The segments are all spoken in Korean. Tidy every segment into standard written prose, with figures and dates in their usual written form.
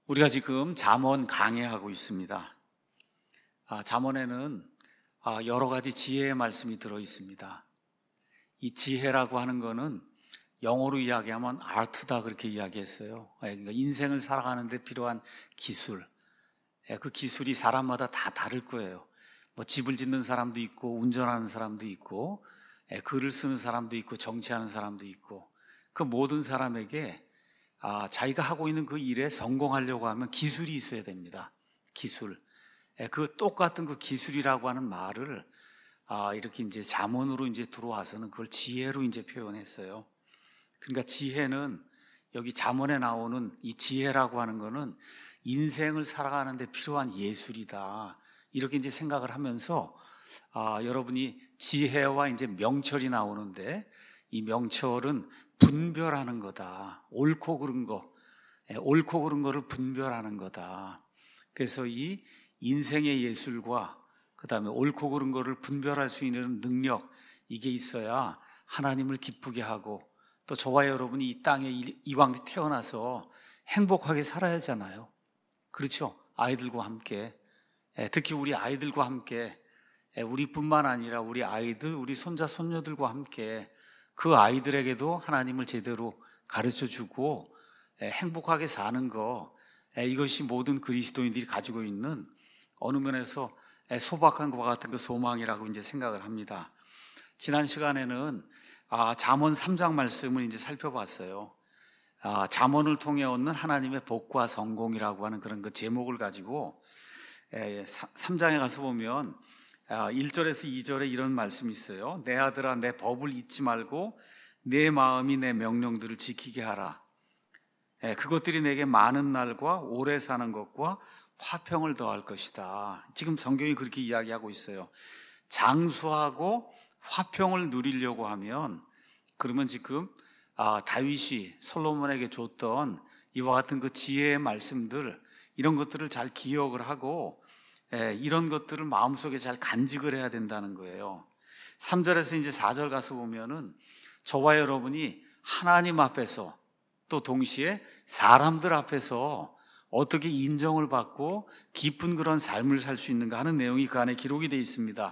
우리가 지금 잠언 강해하고 있습니다. 잠언에는 여러 가지 지혜의 말씀이 들어 있습니다. 이 지혜라고 하는 거는 영어로 이야기하면 아트다 그렇게 이야기했어요. 그러니까 인생을 살아가는 데 필요한 기술. 그 기술이 사람마다 다 다를 거예요. 뭐 집을 짓는 사람도 있고 운전하는 사람도 있고 글을 쓰는 사람도 있고 정치하는 사람도 있고 그 모든 사람에게 자기가 하고 있는 그 일에 성공하려고 하면 기술이 있어야 됩니다. 기술. 그 똑같은 그 기술이라고 하는 말을 이렇게 이제 잠언으로 이제 들어와서는 그걸 지혜로 이제 표현했어요. 그러니까 지혜는 여기 잠언에 나오는 이 지혜라고 하는 거는 인생을 살아가는 데 필요한 예술이다. 이렇게 이제 생각을 하면서 여러분이 지혜와 이제 명철이 나오는데 이 명철은 분별하는 거다. 옳고 그른 거, 옳고 그른 거를 분별하는 거다. 그래서 이 인생의 예술과 그 다음에 옳고 그른 거를 분별할 수 있는 능력, 이게 있어야 하나님을 기쁘게 하고 또 저와 여러분이 이 땅에 이왕 태어나서 행복하게 살아야 하잖아요. 그렇죠? 아이들과 함께, 특히 우리 아이들과 함께, 우리뿐만 아니라 우리 아이들, 우리 손자, 손녀들과 함께 그 아이들에게도 하나님을 제대로 가르쳐주고 행복하게 사는 거, 이것이 모든 그리스도인들이 가지고 있는 어느 면에서 소박한 것과 같은 그 소망이라고 이제 생각을 합니다. 지난 시간에는 잠언 3장 말씀을 이제 살펴봤어요. 잠언을 통해 얻는 하나님의 복과 성공이라고 하는 그런 그 제목을 가지고 3장에 가서 보면 1절에서 2절에 이런 말씀이 있어요. 내 아들아 내 법을 잊지 말고 내 마음이 내 명령들을 지키게 하라. 그것들이 내게 많은 날과 오래 사는 것과 화평을 더할 것이다. 지금 성경이 그렇게 이야기하고 있어요. 장수하고 화평을 누리려고 하면 그러면 지금 다윗이 솔로몬에게 줬던 이와 같은 그 지혜의 말씀들, 이런 것들을 잘 기억을 하고 이런 것들을 마음속에 잘 간직을 해야 된다는 거예요. 3절에서 이제 4절 가서 보면은 저와 여러분이 하나님 앞에서 또 동시에 사람들 앞에서 어떻게 인정을 받고 깊은 그런 삶을 살 수 있는가 하는 내용이 그 안에 기록이 되어 있습니다.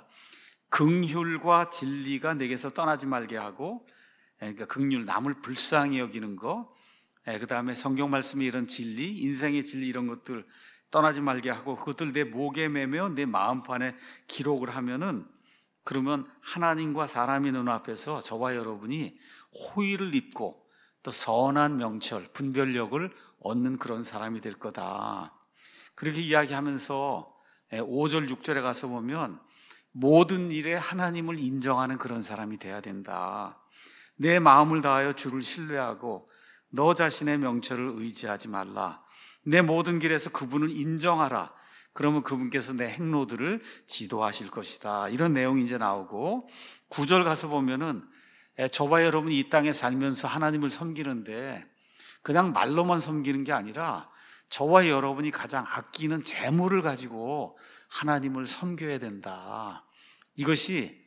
긍휼과 진리가 내게서 떠나지 말게 하고, 그러니까 긍휼, 남을 불쌍히 여기는 거, 그 다음에 성경 말씀이 이런 진리, 인생의 진리 이런 것들 떠나지 말게 하고 그것들 내 목에 매며 내 마음판에 기록을 하면은 그러면 하나님과 사람의 눈 앞에서 저와 여러분이 호의를 입고 또 선한 명철, 분별력을 얻는 그런 사람이 될 거다. 그렇게 이야기하면서 5절, 6절에 가서 보면 모든 일에 하나님을 인정하는 그런 사람이 돼야 된다. 내 마음을 다하여 주를 신뢰하고 너 자신의 명철을 의지하지 말라. 내 모든 길에서 그분을 인정하라. 그러면 그분께서 내 행로들을 지도하실 것이다. 이런 내용이 이제 나오고 9절 가서 보면은 저와 여러분이 이 땅에 살면서 하나님을 섬기는데 그냥 말로만 섬기는 게 아니라 저와 여러분이 가장 아끼는 재물을 가지고 하나님을 섬겨야 된다. 이것이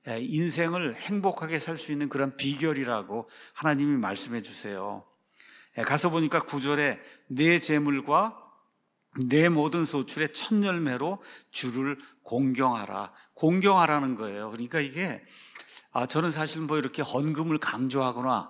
인생을 행복하게 살 수 있는 그런 비결이라고 하나님이 말씀해 주세요. 가서 보니까 9절에 내 재물과 내 모든 소출의 첫 열매로 주를 공경하라. 공경하라는 거예요. 그러니까 이게 저는 사실 뭐 이렇게 헌금을 강조하거나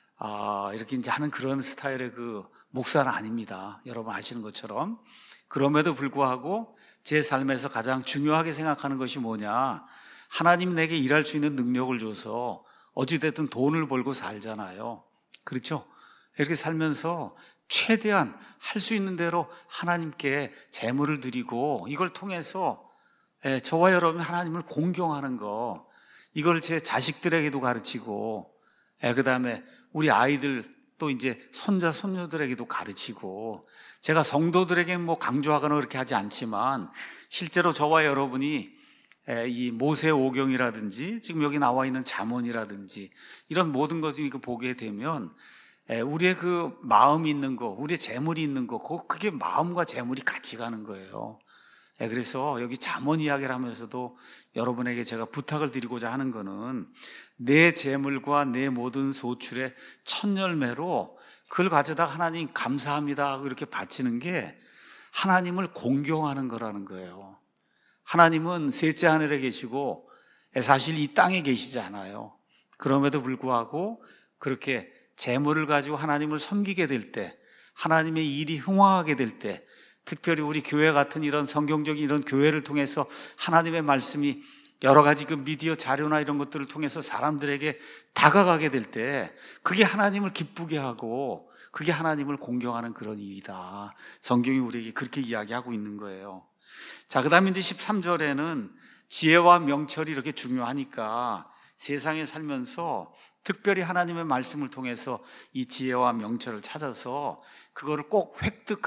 이렇게 이제 하는 그런 스타일의 그 목사는 아닙니다. 여러분 아시는 것처럼. 그럼에도 불구하고 제 삶에서 가장 중요하게 생각하는 것이 뭐냐, 하나님 내게 일할 수 있는 능력을 줘서 어찌됐든 돈을 벌고 살잖아요. 그렇죠? 이렇게 살면서 최대한 할 수 있는 대로 하나님께 재물을 드리고 이걸 통해서 저와 여러분 하나님을 공경하는 거, 이걸 제 자식들에게도 가르치고 그 다음에 우리 아이들 또 이제 손자 손녀들에게도 가르치고, 제가 성도들에게 뭐 강조하거나 그렇게 하지 않지만 실제로 저와 여러분이 이 모세오경이라든지 지금 여기 나와 있는 잠언이라든지 이런 모든 것을 보게 되면 우리의 그 마음이 있는 거, 우리의 재물이 있는 거, 그게 마음과 재물이 같이 가는 거예요. 그래서 여기 잠언 이야기를 하면서도 여러분에게 제가 부탁을 드리고자 하는 거는 내 재물과 내 모든 소출의 첫 열매로 그걸 가져다가 하나님 감사합니다 하고 이렇게 바치는 게 하나님을 공경하는 거라는 거예요. 하나님은 셋째 하늘에 계시고 사실 이 땅에 계시지 않아요. 그럼에도 불구하고 그렇게 재물을 가지고 하나님을 섬기게 될 때, 하나님의 일이 흥황하게 될 때, 특별히 우리 교회 같은 이런 성경적인 이런 교회를 통해서 하나님의 말씀이 여러 가지 그 미디어 자료나 이런 것들을 통해서 사람들에게 다가가게 될 때 그게 하나님을 기쁘게 하고 그게 하나님을 공경하는 그런 일이다. 성경이 우리에게 그렇게 이야기하고 있는 거예요. 자, 그 다음에 이제 13절에는 지혜와 명철이 이렇게 중요하니까 세상에 살면서 특별히 하나님의 말씀을 통해서 이 지혜와 명철을 찾아서 그거를 꼭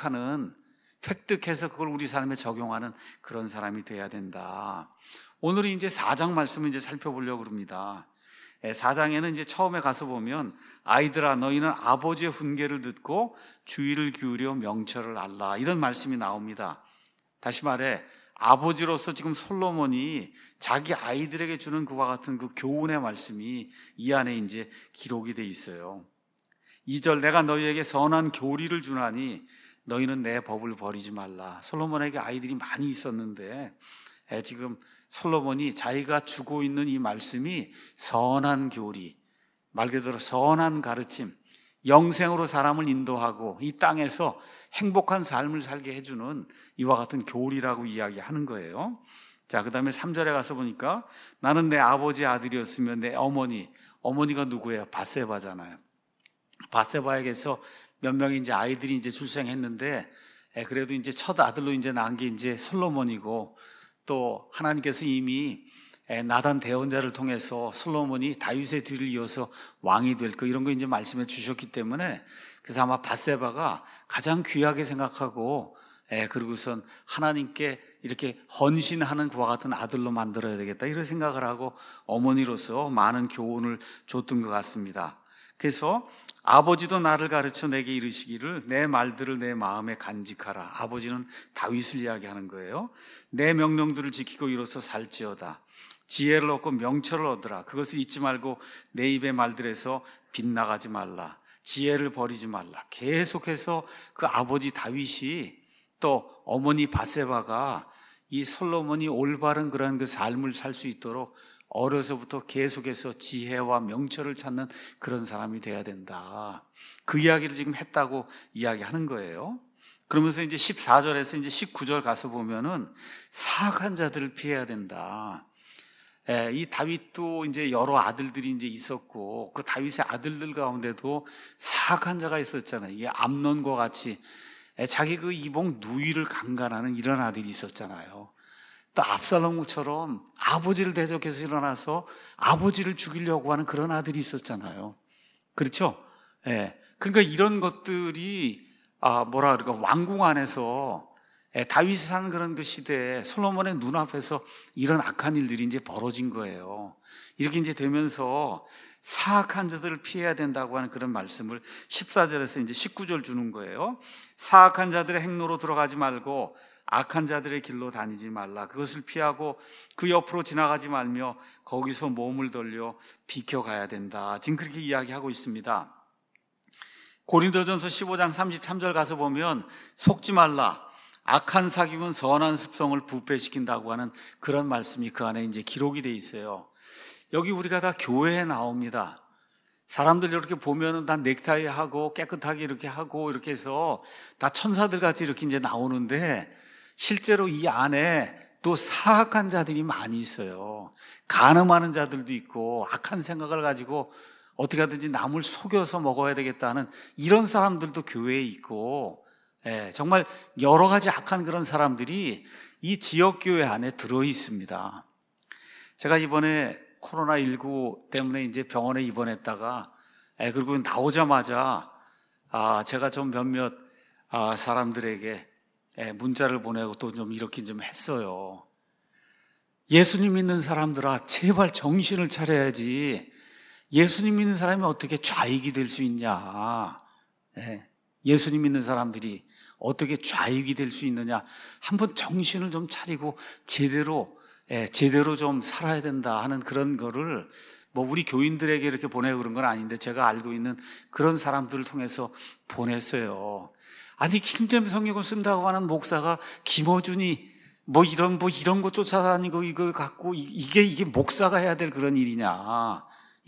획득해서 그걸 우리 삶에 적용하는 그런 사람이 돼야 된다. 오늘은 이제 4장 말씀을 이제 살펴보려고 합니다. 4장에는 이제 처음에 가서 보면 아이들아 너희는 아버지의 훈계를 듣고 주의를 기울여 명철을 알라 이런 말씀이 나옵니다. 다시 말해 아버지로서 지금 솔로몬이 자기 아이들에게 주는 그와 같은 그 교훈의 말씀이 이 안에 이제 기록이 돼 있어요. 2절 내가 너희에게 선한 교리를 주나니 너희는 내 법을 버리지 말라. 솔로몬에게 아이들이 많이 있었는데 지금 솔로몬이 자기가 주고 있는 이 말씀이 선한 교리, 말 그대로 선한 가르침, 영생으로 사람을 인도하고 이 땅에서 행복한 삶을 살게 해주는 이와 같은 교리라고 이야기하는 거예요. 자, 그 다음에 3절에 가서 보니까 나는 내 아버지의 아들이었으면 내 어머니가 누구예요? 밧세바잖아요. 밧세바에게서 몇 명이 이제 아이들이 이제 출생했는데 그래도 이제 첫 아들로 이제 낳은 게 이제 솔로몬이고 또 하나님께서 이미 나단 대언자를 통해서 솔로몬이 다윗의 뒤를 이어서 왕이 될 거 이런 거 이제 말씀해 주셨기 때문에 그래서 아마 밧세바가 가장 귀하게 생각하고 그리고선 하나님께 이렇게 헌신하는 그와 같은 아들로 만들어야 되겠다 이런 생각을 하고 어머니로서 많은 교훈을 줬던 것 같습니다. 그래서 아버지도 나를 가르쳐 내게 이르시기를 내 말들을 내 마음에 간직하라. 아버지는 다윗을 이야기하는 거예요. 내 명령들을 지키고 이로써 살지어다. 지혜를 얻고 명철을 얻으라. 그것을 잊지 말고 내 입의 말들에서 빗나가지 말라. 지혜를 버리지 말라. 계속해서 그 아버지 다윗이 또 어머니 밧세바가 이 솔로몬이 올바른 그런 그 삶을 살 수 있도록 어려서부터 계속해서 지혜와 명철을 찾는 그런 사람이 돼야 된다. 그 이야기를 지금 했다고 이야기하는 거예요. 그러면서 이제 14절에서 이제 19절 가서 보면은 사악한 자들을 피해야 된다. 이 다윗도 이제 여러 아들들이 이제 있었고 그 다윗의 아들들 가운데도 사악한 자가 있었잖아요. 이게 암논과 같이 자기 그 이복 누이를 강간하는 이런 아들이 있었잖아요. 또 압살롬처럼 아버지를 대적해서 일어나서 아버지를 죽이려고 하는 그런 아들이 있었잖아요. 그렇죠? 그러니까 이런 것들이 왕궁 안에서 다윗이 사는 그런 그 시대에 솔로몬의 눈앞에서 이런 악한 일들이 이제 벌어진 거예요. 이렇게 이제 되면서 사악한 자들을 피해야 된다고 하는 그런 말씀을 14절에서 이제 19절 주는 거예요. 사악한 자들의 행로로 들어가지 말고 악한 자들의 길로 다니지 말라. 그것을 피하고 그 옆으로 지나가지 말며 거기서 몸을 돌려 비켜가야 된다. 지금 그렇게 이야기하고 있습니다. 고린도전서 15장 33절 가서 보면 속지 말라. 악한 사귐은 선한 습성을 부패시킨다고 하는 그런 말씀이 그 안에 이제 기록이 돼 있어요. 여기 우리가 다 교회에 나옵니다. 사람들 이렇게 보면은 다 넥타이 하고 깨끗하게 이렇게 하고 이렇게 해서 다 천사들 같이 이렇게 이제 나오는데 실제로 이 안에 또 사악한 자들이 많이 있어요. 간음하는 자들도 있고 악한 생각을 가지고 어떻게 하든지 남을 속여서 먹어야 되겠다는 이런 사람들도 교회에 있고 정말 여러 가지 악한 그런 사람들이 이 지역교회 안에 들어 있습니다. 제가 이번에 코로나19 때문에 이제 병원에 입원했다가 그리고 나오자마자 제가 좀 몇몇 사람들에게 문자를 보내고 또 좀 이렇게 좀 했어요. 예수님 믿는 사람들아 제발 정신을 차려야지. 예수님 믿는 사람이 어떻게 좌익이 될 수 있냐. 예수님 믿는 사람들이 어떻게 좌익이 될 수 있느냐. 한번 정신을 좀 차리고 제대로 좀 살아야 된다 하는 그런 거를 뭐 우리 교인들에게 이렇게 보내고 그런 건 아닌데 제가 알고 있는 그런 사람들을 통해서 보냈어요. 아니, 킹제임스 성경을 쓴다고 하는 목사가 김어준이 뭐 이런 거 쫓아다니고 이거 갖고 이게 목사가 해야 될 그런 일이냐.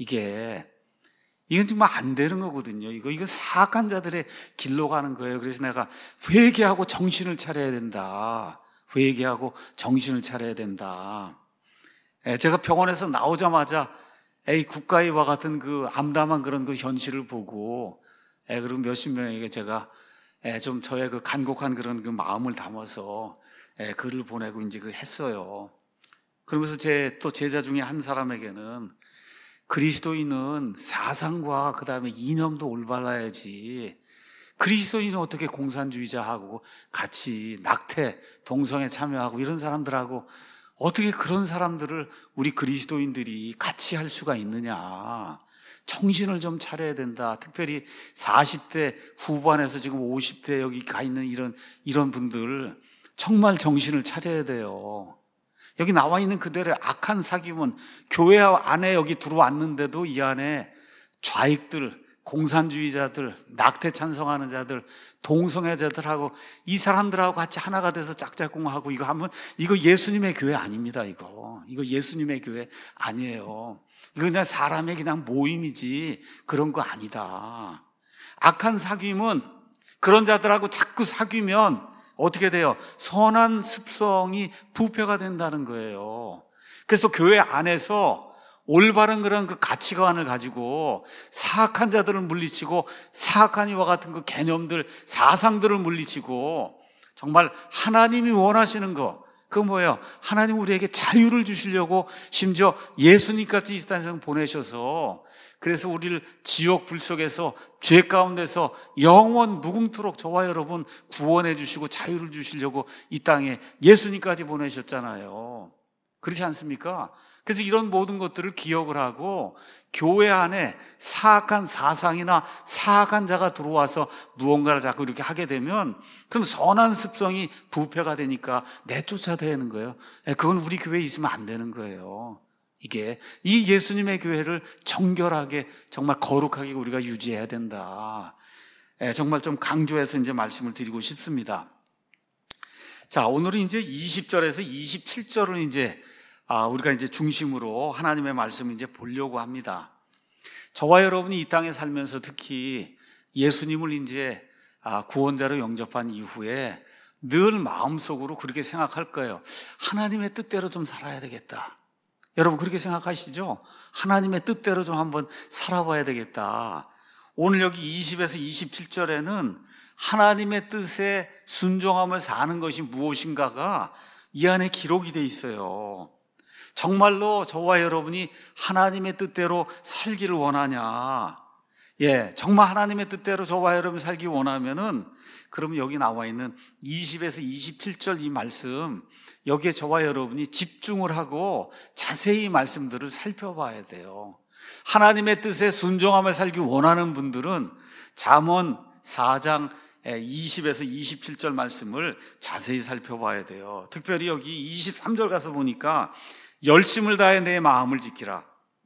이건 정말 안 되는 거거든요. 이거 사악한 자들의 길로 가는 거예요. 그래서 내가 회개하고 정신을 차려야 된다. 회개하고 정신을 차려야 된다. 제가 병원에서 나오자마자 국가위와 같은 그 암담한 그런 그 현실을 보고 그리고 몇십 명에게 제가 좀 저의 그 간곡한 그런 그 마음을 담아서 글을 보내고 이제 했어요. 그러면서 또 제자 중에 한 사람에게는 그리스도인은 사상과 그 다음에 이념도 올바라야지, 그리스도인은 어떻게 공산주의자하고 같이 낙태, 동성애 참여하고 이런 사람들하고 어떻게 그런 사람들을 우리 그리스도인들이 같이 할 수가 있느냐. 정신을 좀 차려야 된다. 특별히 40대 후반에서 지금 50대 여기 가 있는 이런 분들 정말 정신을 차려야 돼요. 여기 나와 있는 그들의 악한 사귐은 교회 안에 여기 들어왔는데도 이 안에 좌익들, 공산주의자들, 낙태 찬성하는 자들, 동성애자들하고 이 사람들하고 같이 하나가 돼서 짝짝꿍하고 이거 예수님의 교회 아닙니다. 이거 예수님의 교회 아니에요. 이거 그냥 사람의 그냥 모임이지 그런 거 아니다. 악한 사귐은 그런 자들하고 자꾸 사귀면 어떻게 돼요? 선한 습성이 부패가 된다는 거예요. 그래서 교회 안에서 올바른 그런 그 가치관을 가지고 사악한 자들을 물리치고 사악한 이와 같은 그 개념들, 사상들을 물리치고 정말 하나님이 원하시는 거, 그거 뭐예요? 하나님 우리에게 자유를 주시려고 심지어 예수님까지 이 땅에 보내셔서 그래서 우리를 지옥 불 속에서 죄 가운데서 영원 무궁토록 저와 여러분 구원해 주시고 자유를 주시려고 이 땅에 예수님까지 보내셨잖아요. 그렇지 않습니까? 그래서 이런 모든 것들을 기억을 하고 교회 안에 사악한 사상이나 사악한 자가 들어와서 무언가를 자꾸 이렇게 하게 되면 그럼 선한 습성이 부패가 되니까 내쫓아대는 거예요. 그건 우리 교회에 있으면 안 되는 거예요. 이 예수님의 교회를 정결하게 정말 거룩하게 우리가 유지해야 된다. 정말 좀 강조해서 이제 말씀을 드리고 싶습니다. 자, 오늘은 이제 20절에서 27절을 이제 우리가 이제 중심으로 하나님의 말씀을 이제 보려고 합니다. 저와 여러분이 이 땅에 살면서 특히 예수님을 이제 구원자로 영접한 이후에 늘 마음속으로 그렇게 생각할 거예요. 하나님의 뜻대로 좀 살아야 되겠다. 여러분 그렇게 생각하시죠? 하나님의 뜻대로 좀 한번 살아봐야 되겠다. 오늘 여기 20에서 27절에는 하나님의 뜻에 순종하며 사는 것이 무엇인가가 이 안에 기록이 돼 있어요. 정말로 저와 여러분이 하나님의 뜻대로 살기를 원하냐? 정말 하나님의 뜻대로 저와 여러분이 살기 원하면은 그러면 여기 나와 있는 20에서 27절 이 말씀, 여기에 저와 여러분이 집중을 하고 자세히 말씀들을 살펴봐야 돼요. 하나님의 뜻에 순종하며 살기 원하는 분들은 잠언 4장 20에서 27절 말씀을 자세히 살펴봐야 돼요. 특별히 여기 23절 가서 보니까 열심을 다해 내 마음을 지키라.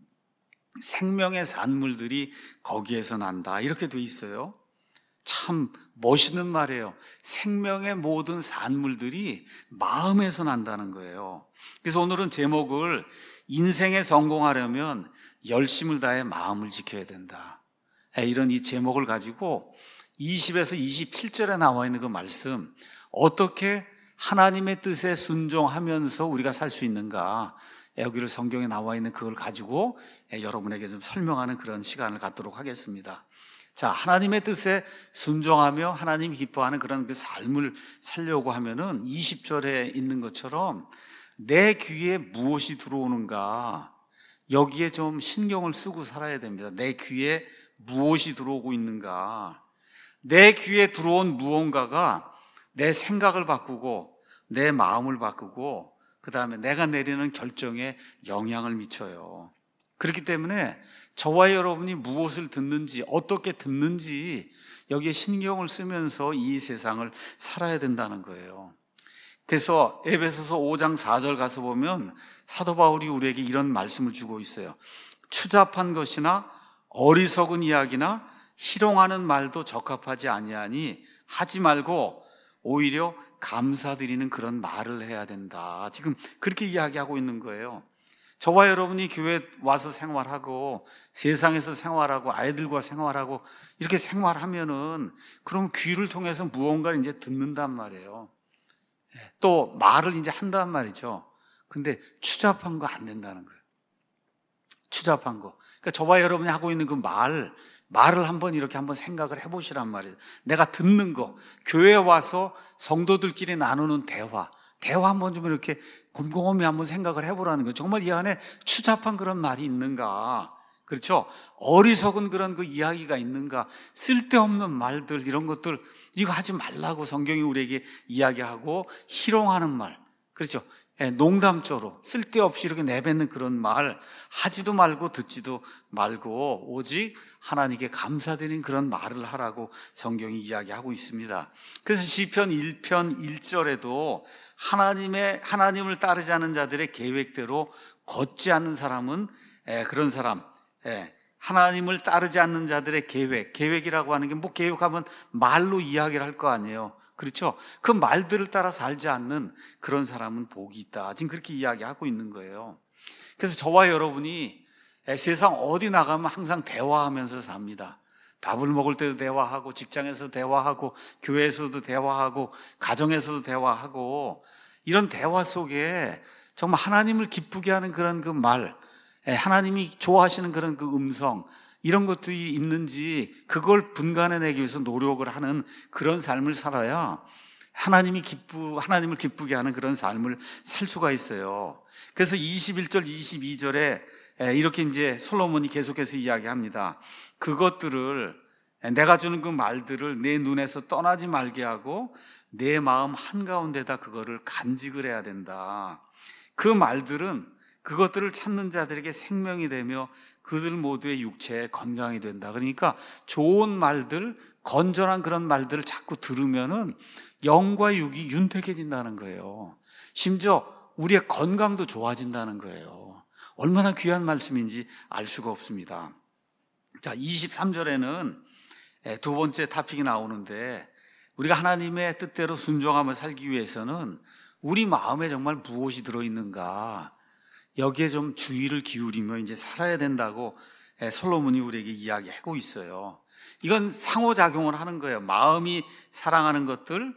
생명의 산물들이 거기에서 난다. 이렇게 돼 있어요. 참 멋있는 말이에요. 생명의 모든 산물들이 마음에서 난다는 거예요. 그래서 오늘은 제목을 인생에 성공하려면 열심을 다해 마음을 지켜야 된다. 이런 이 제목을 가지고 20에서 27절에 나와 있는 그 말씀, 어떻게 하나님의 뜻에 순종하면서 우리가 살 수 있는가, 여기를 성경에 나와 있는 그걸 가지고 여러분에게 좀 설명하는 그런 시간을 갖도록 하겠습니다. 자, 하나님의 뜻에 순종하며 하나님이 기뻐하는 그런 그 삶을 살려고 하면은 20절에 있는 것처럼 내 귀에 무엇이 들어오는가, 여기에 좀 신경을 쓰고 살아야 됩니다. 내 귀에 무엇이 들어오고 있는가. 내 귀에 들어온 무언가가 내 생각을 바꾸고 내 마음을 바꾸고 그 다음에 내가 내리는 결정에 영향을 미쳐요. 그렇기 때문에 저와 여러분이 무엇을 듣는지, 어떻게 듣는지 여기에 신경을 쓰면서 이 세상을 살아야 된다는 거예요. 그래서 에베소서 5장 4절 가서 보면 사도 바울이 우리에게 이런 말씀을 주고 있어요. 추잡한 것이나 어리석은 이야기나 희롱하는 말도 적합하지 아니하니 하지 말고 오히려 감사드리는 그런 말을 해야 된다. 지금 그렇게 이야기하고 있는 거예요. 저와 여러분이 교회에 와서 생활하고 세상에서 생활하고 아이들과 생활하고 이렇게 생활하면은 그럼 귀를 통해서 무언가를 이제 듣는단 말이에요. 또 말을 이제 한단 말이죠. 근데 추잡한 거 안 된다는 거예요. 추잡한 거. 그러니까 저와 여러분이 하고 있는 그 말을 한번 이렇게 한번 생각을 해보시란 말이에요. 내가 듣는 거, 교회에 와서 성도들끼리 나누는 대화 한번 좀 이렇게 곰곰이 한번 생각을 해보라는 거예요. 정말 이 안에 추잡한 그런 말이 있는가? 그렇죠? 어리석은 그런 그 이야기가 있는가? 쓸데없는 말들, 이런 것들, 이거 하지 말라고 성경이 우리에게 이야기하고, 희롱하는 말, 그렇죠? 농담조로 쓸데없이 이렇게 내뱉는 그런 말 하지도 말고 듣지도 말고 오직 하나님께 감사드리는 그런 말을 하라고 성경이 이야기하고 있습니다. 그래서 시편 1편 1절에도 하나님을 따르지 않는 자들의 계획대로 걷지 않는 사람은 그런 사람, 하나님을 따르지 않는 자들의 계획이라고 하는 게 뭐 계획하면 말로 이야기를 할 거 아니에요. 그렇죠? 그 말들을 따라 살지 않는 그런 사람은 복이 있다. 지금 그렇게 이야기하고 있는 거예요. 그래서 저와 여러분이 세상 어디 나가면 항상 대화하면서 삽니다. 밥을 먹을 때도 대화하고, 직장에서도 대화하고, 교회에서도 대화하고, 가정에서도 대화하고, 이런 대화 속에 정말 하나님을 기쁘게 하는 그런 그 말, 하나님이 좋아하시는 그런 그 음성, 이런 것들이 있는지 그걸 분간해내기 위해서 노력을 하는 그런 삶을 살아야 하나님을 기쁘게 하는 그런 삶을 살 수가 있어요. 그래서 21절, 22절에 이렇게 이제 솔로몬이 계속해서 이야기합니다. 그것들을, 내가 주는 그 말들을 내 눈에서 떠나지 말게 하고 내 마음 한가운데다 그거를 간직을 해야 된다. 그 말들은 그것들을 찾는 자들에게 생명이 되며 그들 모두의 육체에 건강이 된다. 그러니까 좋은 말들, 건전한 그런 말들을 자꾸 들으면은 영과 육이 윤택해진다는 거예요. 심지어 우리의 건강도 좋아진다는 거예요. 얼마나 귀한 말씀인지 알 수가 없습니다. 자, 23절에는 두 번째 토픽이 나오는데, 우리가 하나님의 뜻대로 순종하며 살기 위해서는 우리 마음에 정말 무엇이 들어있는가, 여기에 좀 주의를 기울이며 이제 살아야 된다고 솔로몬이 우리에게 이야기하고 있어요. 이건 상호작용을 하는 거예요. 마음이 사랑하는 것들,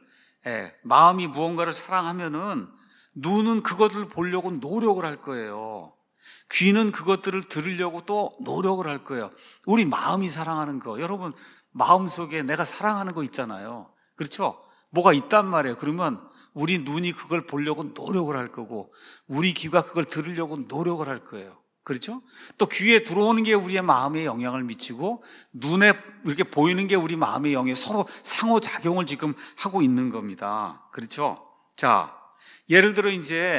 마음이 무언가를 사랑하면은 눈은 그것을 보려고 노력을 할 거예요. 귀는 그것들을 들으려고 또 노력을 할 거예요. 우리 마음이 사랑하는 거, 여러분 마음속에 내가 사랑하는 거 있잖아요. 그렇죠? 뭐가 있단 말이에요. 그러면 우리 눈이 그걸 보려고 노력을 할 거고, 우리 귀가 그걸 들으려고 노력을 할 거예요. 그렇죠? 또 귀에 들어오는 게 우리의 마음에 영향을 미치고, 눈에 이렇게 보이는 게 우리 마음의 영향에 서로 상호작용을 지금 하고 있는 겁니다. 그렇죠? 자, 예를 들어 이제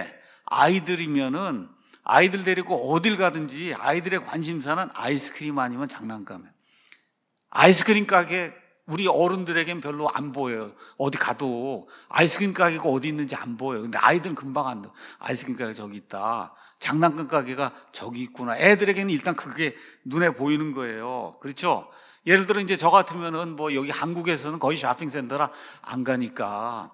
아이들이면은 아이들 데리고 어딜 가든지 아이들의 관심사는 아이스크림 아니면 장난감이에요. 아이스크림 가게 우리 어른들에겐 별로 안 보여요. 어디 가도 아이스크림 가게가 어디 있는지 안 보여요. 근데 아이들은 금방 안다. 아이스크림 가게 저기 있다. 장난감 가게가 저기 있구나. 애들에게는 일단 그게 눈에 보이는 거예요. 그렇죠? 예를 들어 이제 저 같으면은 뭐 여기 한국에서는 거의 쇼핑센터라 안 가니까,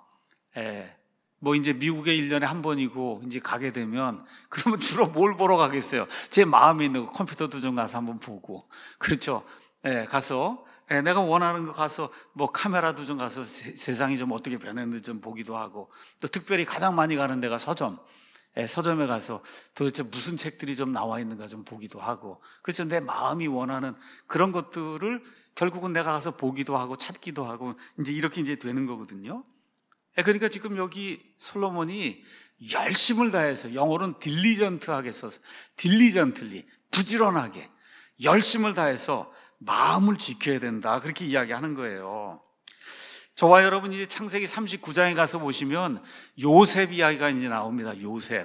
뭐 이제 미국에 1년에 한 번이고 이제 가게 되면 그러면 주로 뭘 보러 가겠어요? 제 마음에 있는 거 컴퓨터도 좀 가서 한번 보고, 그렇죠? 가서 내가 원하는 거 가서 뭐 카메라도 좀 가서 세상이 좀 어떻게 변했는지 좀 보기도 하고, 또 특별히 가장 많이 가는 데가 서점에 가서 도대체 무슨 책들이 좀 나와 있는가 좀 보기도 하고, 그래서 내 마음이 원하는 그런 것들을 결국은 내가 가서 보기도 하고 찾기도 하고 이제 이렇게 이제 되는 거거든요. 그러니까 지금 여기 솔로몬이 열심을 다해서, 영어로는 딜리전트하게 써서 딜리전틀리, 부지런하게 열심을 다해서 마음을 지켜야 된다, 그렇게 이야기하는 거예요. 저와 여러분이 이제 창세기 39장에 가서 보시면 요셉 이야기가 이제 나옵니다.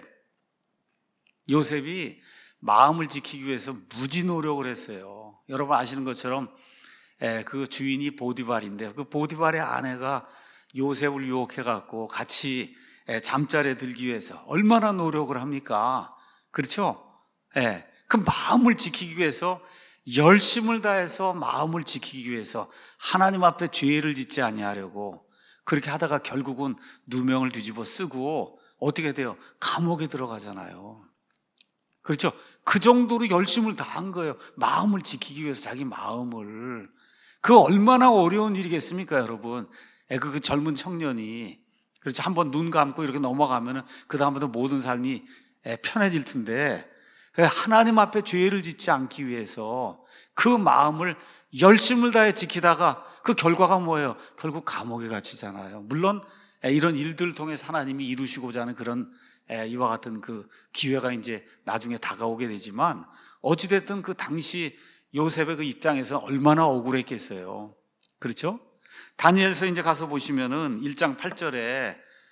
요셉이 마음을 지키기 위해서 무지 노력을 했어요. 여러분 아시는 것처럼 그 주인이 보디발인데, 그 보디발의 아내가 요셉을 유혹해갖고 같이 잠자리에 들기 위해서 얼마나 노력을 합니까? 그렇죠? 그 마음을 지키기 위해서 열심을 다해서 마음을 지키기 위해서 하나님 앞에 죄를 짓지 아니하려고 그렇게 하다가 결국은 누명을 뒤집어 쓰고 어떻게 돼요? 감옥에 들어가잖아요. 그렇죠? 그 정도로 열심을 다한 거예요. 마음을 지키기 위해서 자기 마음을. 그 얼마나 어려운 일이겠습니까, 여러분? 그 젊은 청년이 그렇죠? 한번 눈 감고 이렇게 넘어가면은 그 다음부터 모든 삶이 편해질 텐데 하나님 앞에 죄를 짓지 않기 위해서 그 마음을 열심을 다해 지키다가 그 결과가 뭐예요? 결국 감옥에 갇히잖아요. 물론 이런 일들을 통해서 하나님이 이루시고자 하는 그런 이와 같은 그 기회가 이제 나중에 다가오게 되지만 어찌됐든 그 당시 요셉의 그 입장에서 얼마나 억울했겠어요. 그렇죠? 다니엘서 이제 가서 보시면은 1장 8절에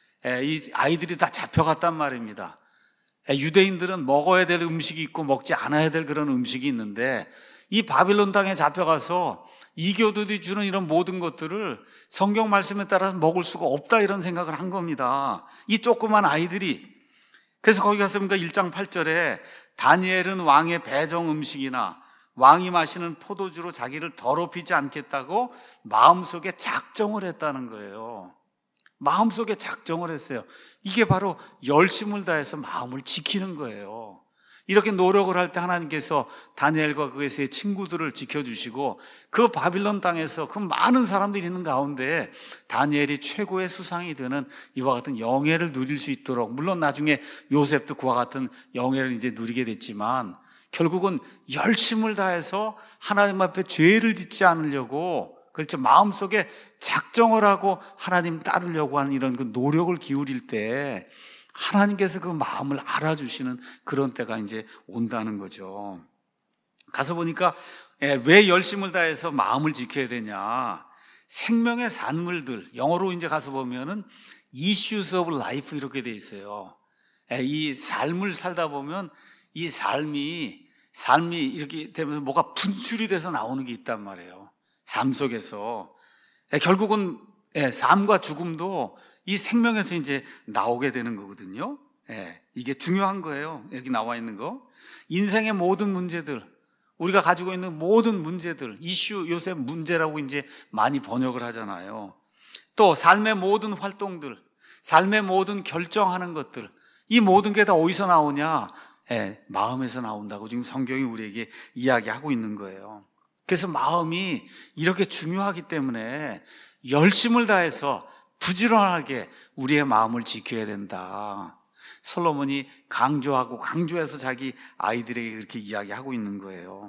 이 아이들이 다 잡혀갔단 말입니다. 유대인들은 먹어야 될 음식이 있고 먹지 않아야 될 그런 음식이 있는데 이 바빌론 땅에 잡혀가서 이교도들이 주는 이런 모든 것들을 성경 말씀에 따라서 먹을 수가 없다 이런 생각을 한 겁니다. 이 조그만 아이들이. 그래서 거기 가서 보니까 1장 8절에 다니엘은 왕의 배정 음식이나 왕이 마시는 포도주로 자기를 더럽히지 않겠다고 마음속에 작정을 했다는 거예요. 마음속에 작정을 했어요. 이게 바로 열심을 다해서 마음을 지키는 거예요. 이렇게 노력을 할 때 하나님께서 다니엘과 그의 세 친구들을 지켜주시고 그 바빌론 땅에서 그 많은 사람들이 있는 가운데 다니엘이 최고의 수상이 되는 이와 같은 영예를 누릴 수 있도록, 물론 나중에 요셉도 그와 같은 영예를 이제 누리게 됐지만 결국은 열심을 다해서 하나님 앞에 죄를 짓지 않으려고, 그렇죠, 마음속에 작정을 하고 하나님 따르려고 하는 이런 그 노력을 기울일 때 하나님께서 그 마음을 알아주시는 그런 때가 이제 온다는 거죠. 가서 보니까 왜 열심을 다해서 마음을 지켜야 되냐? 생명의 산물들, 영어로 이제 가서 보면은 issues of life 이렇게 돼 있어요. 이 삶을 살다 보면 이 삶이 이렇게 되면서 뭐가 분출이 돼서 나오는 게 있단 말이에요. 삶 속에서 결국은 삶과 죽음도 이 생명에서 이제 나오게 되는 거거든요. 이게 중요한 거예요. 여기 나와 있는 거. 인생의 모든 문제들, 우리가 가지고 있는 모든 문제들, 이슈, 요새 문제라고 이제 많이 번역을 하잖아요. 또 삶의 모든 활동들, 삶의 모든 결정하는 것들, 이 모든 게 다 어디서 나오냐? 마음에서 나온다고 지금 성경이 우리에게 이야기하고 있는 거예요. 그래서 마음이 이렇게 중요하기 때문에 열심을 다해서 부지런하게 우리의 마음을 지켜야 된다. 솔로몬이 강조해서 자기 아이들에게 그렇게 이야기하고 있는 거예요.